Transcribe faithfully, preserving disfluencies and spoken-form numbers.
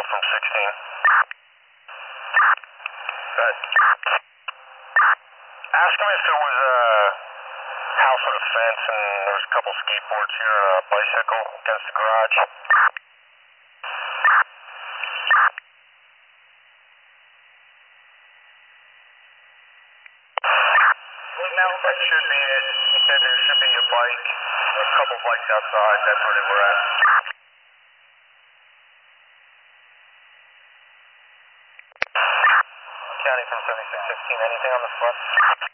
from sixteen. Good. Ask him if there was a house with a fence and there was a couple skateboards here, a bicycle against the garage. That should be it. He said there should be a bike, a couple bikes outside. That's where they were at. County from seventy-six sixteen. Anything on the front?